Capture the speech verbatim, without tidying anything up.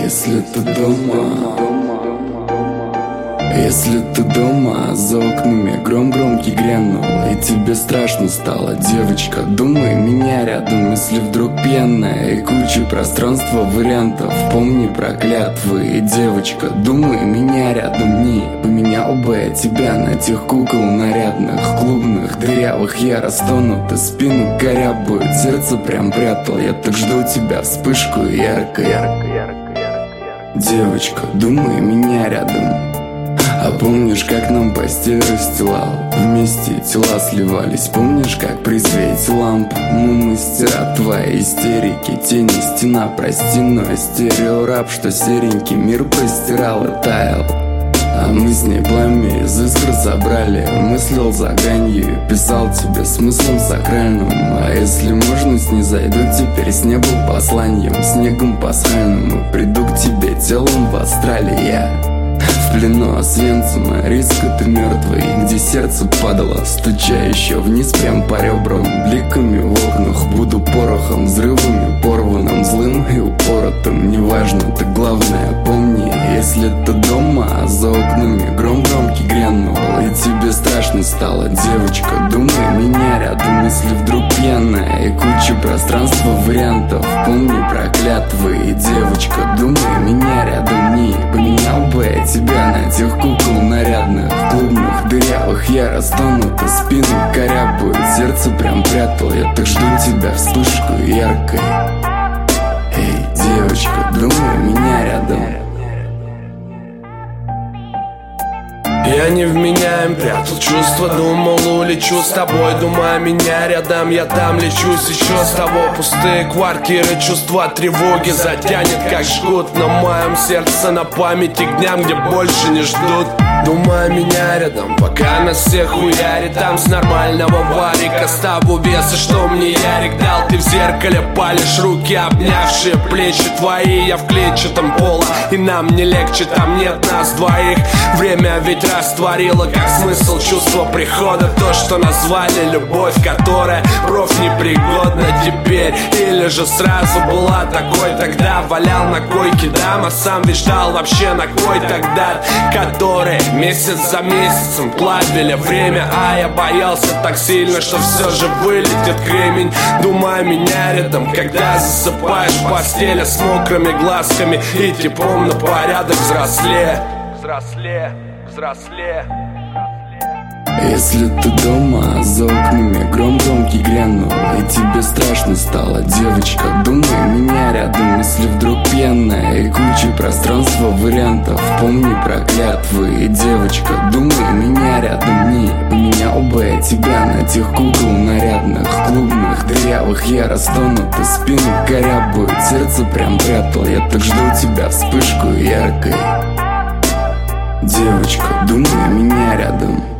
Если ты дома, если ты дома, за окнами гром громкий грянул, и тебе страшно стало, девочка, думай меня рядом. Если вдруг пьяная и куча пространства вариантов, помни про клятвы. И девочка, думай меня рядом, не поменял бы я тебя на тех кукол нарядных, клубных, дырявых. Я растонут и спину корябают, сердце прям прятал. Я так жду тебя, вспышку ярко, ярко, ярко. Девочка, думай меня рядом. А помнишь, как нам постель расстилал? Вместе тела сливались. Помнишь, как при свете ламп мы мастера твоей истерики? Тени, стена, прости, но стереораб, что серенький мир простирал и таял. А мы с ней пламя из искр забрали. Мыслил за гранью, писал тебе смыслом сакральным. А если можно, снизойду теперь с неба посланием, снегом пасхальным, и приду к тебе телом в астрале. Я в плену Освенцима, риска ты мертвый, где сердце падало, стуча еще вниз прям по ребрам. Бликами в окнах буду порохом, взрывами порванным, злым и упоротым. Неважно, ты главное помни, если ты дома, за окнами гром громкий грянул, и тебе страшно стало, девочка, думай меня рядом. Если вдруг пьяная и куча пространства вариантов, помни про клятвы. И девочка, думай меня рядом, не поменял бы я тебя на тех кукол нарядных, клубных, дырявых. Я растонут и спину корябают, сердце прям прятал. Я так жду тебя, вспышку яркой. Эй, девочка, думай меня рядом. Я невменяем, прятал чувства, думал, улечу с тобой. Думая меня рядом, я там лечусь еще с того. Пустые квартиры, чувства тревоги затянет как жгут на моем сердце, на памяти к дням, где больше не ждут. Думая меня рядом, пока нас всех хуярит, там с нормального варика ставу веса, что мне Ярик дал. Ты в зеркале палишь, руки обнявшие плечи твои, я в клетчатом поло, и нам не легче, там нет нас двоих. Время ведь растворило как смысл чувства прихода, то, что назвали любовь, которая профнепригодна теперь. Или же сразу была такой, тогда валял на койке дам, а сам ведь ждал вообще на кой тогда, который месяц за месяцем плавили время. А я боялся так сильно, что все же вылетит кремень. Думая меня рядом, когда засыпаешь в постели с мокрыми глазками и теплом на порядок взрослее. Взрослее, взрослее. Если ты дома, за окнами гром громкий грянул, и тебе страшно стало, девочка, думай меня рядом. Если вдруг пьяная и куча пространства вариантов, помни про клятвы. И девочка, думай меня рядом, не поменял бы я тебя на тех кукол нарядных, клубных, дырявых. Я растонут и спину корябают, сердце прям прятал. Я так жду тебя, вспышку яркой. Девочка, думай меня рядом.